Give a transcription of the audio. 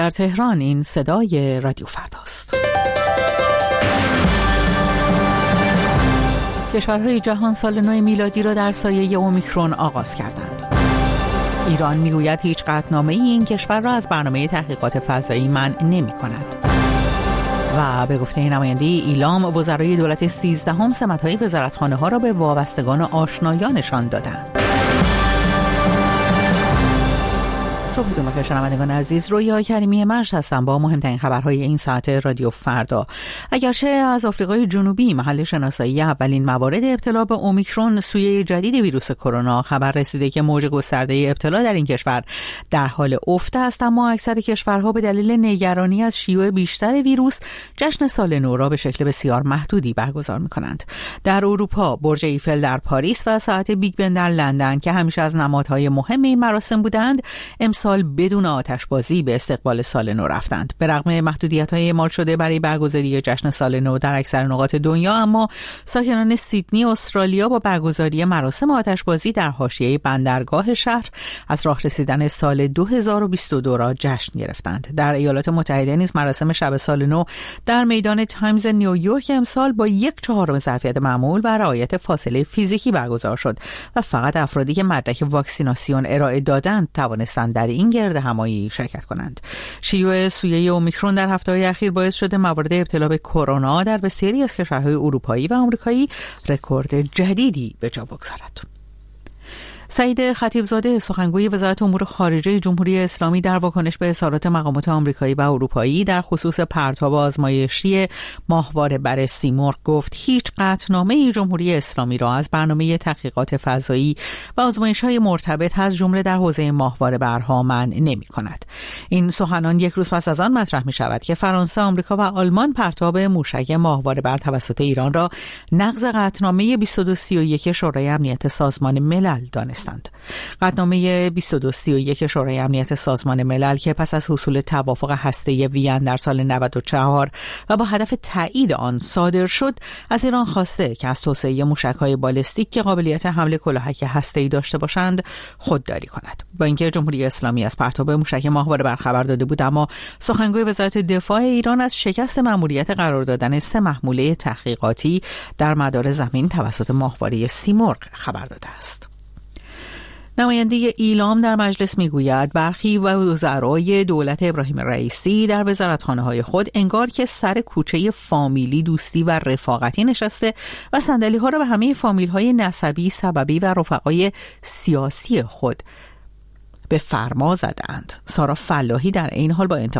در تهران این صدای رادیو فرداست. کشورهای جهان سال نو میلادی را در سایه اومیکرون آغاز کردند. ایران میگوید هیچ قطعنامه‌ای این کشور را از برنامه تحقیقات فضایی منع نمی‌کند. و به گفته نماینده ایلام، وزرای دولت 13 سمت‌های وزارتخانه‌ها را به وابستگان و آشنایانشان دادند. صبحتون بخیر شنوندگان عزیز، رویا کریمی مجد هستم با مهمترین خبرهای این ساعت رادیو فردا. اگرچه از آفریقای جنوبی محل شناسایی اولین موارد ابتلا به اومیکرون سویه جدید ویروس کرونا خبر رسیده که موج گسترده ابتلا در این کشور در حال افت است، اما اکثر کشورها به دلیل نگرانی از شیوع بیشتر ویروس جشن سال نو را به شکل بسیار محدودی برگزار می‌کنند. در اروپا برج ایفل در پاریس و ساعت بیگ بن در لندن که همیشه از نمادهای مهم این مراسم بودند، سال بدون آتشبازی به استقبال سال نو رفتند. به رغم محدودیت‌های اعمال شده برای برگزاری جشن سال نو در اکثر نقاط دنیا، اما ساکنان سیدنی استرالیا با برگزاری مراسم آتشبازی در حاشیه بندرگاه شهر از راه رسیدن سال 2022 را جشن گرفتند. در ایالات متحده نیز مراسم شب سال نو در میدان تایمز نیویورک امسال با 1/4 ظرفیت معمول و رعایت فاصله فیزیکی برگزار شد و فقط افرادی که مدرک واکسیناسیون ارائه دادند توانستند در این گرد همایی شرکت کنند. شیوع سویه اومیکرون در هفته‌های اخیر باعث شده موارد ابتلا به کرونا در بسیاری از کشورهای اروپایی و آمریکایی رکورد جدیدی به جا بگذارد. سعید خطیبزاده سخنگوی وزارت امور خارجه جمهوری اسلامی در واکنش به اظهارات مقامات آمریکایی و اروپایی در خصوص پرتاب آزمایشی ماهواره بر سیمرغ گفت هیچ قطعنامه جمهوری اسلامی را از برنامه تحقیقات فضایی و آزمایش‌های مرتبط از جمله در حوزه ماهواره برها منع نمی‌کند. این سخنان یک روز پس از آن مطرح می‌شود که فرانسه، آمریکا و آلمان پرتاب موشک ماهواره بر توسط ایران را نقض قطعنامه 2231 شورای امنیت سازمان ملل دانست. قطعنامه 2231 شورای امنیت سازمان ملل که پس از حصول توافق هسته‌ای وین در سال 94 و با هدف تایید آن صادر شد، از ایران خواسته که از توسعه موشک‌های بالستیک که قابلیت حمل کلاهک هسته‌ای داشته باشند خودداری کند. با اینکه جمهوری اسلامی از پرتاب موشک ماهواره بر خبر داده بود، اما سخنگوی وزارت دفاع ایران از شکست مأموریت قرار دادن 3 محموله تحقیقاتی در مدار زمین توسط ماهواره سیمرغ خبر داده است. نماینده ایلام در مجلس میگوید برخی وزرای دولت ابراهیم رئیسی در وزارتخانه‌های خود انگار که سر کوچه فامیلی، دوستی و رفاقتی نشسته و صندلی‌ها را به همه فامیل‌های نسبی، سببی و رفقای سیاسی خود به فرما زدند. سارا فلاحی در این حال با